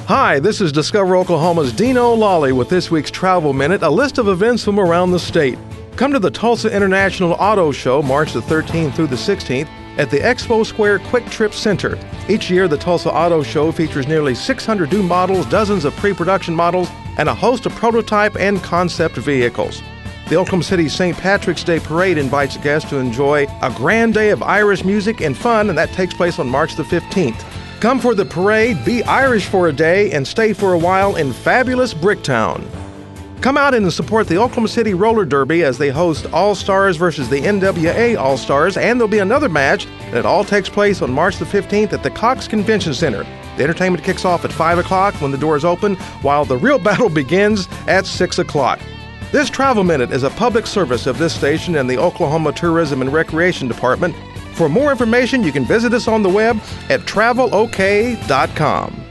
Hi, this is Discover Oklahoma's Dino Lawley with this week's Travel Minute, a list of events from around the state. Come to the Tulsa International Auto Show March the 13th through the 16th at the Expo Square Quick Trip Center. Each year, the Tulsa Auto Show features nearly 600 new models, dozens of pre-production models, and a host of prototype and concept vehicles. The Oklahoma City St. Patrick's Day Parade invites guests to enjoy a grand day of Irish music and fun, and that takes place on March the 15th. Come for the parade, be Irish for a day, and stay for a while in fabulous Bricktown. Come out and support the Oklahoma City Roller Derby as they host All-Stars versus the NWA All-Stars, and there'll be another match, and it all takes place on March the 15th at the Cox Convention Center. The entertainment kicks off at 5 o'clock when the doors open, while the real battle begins at 6 o'clock. This Travel Minute is a public service of this station and the Oklahoma Tourism and Recreation Department. For more information, you can visit us on the web at travelok.com.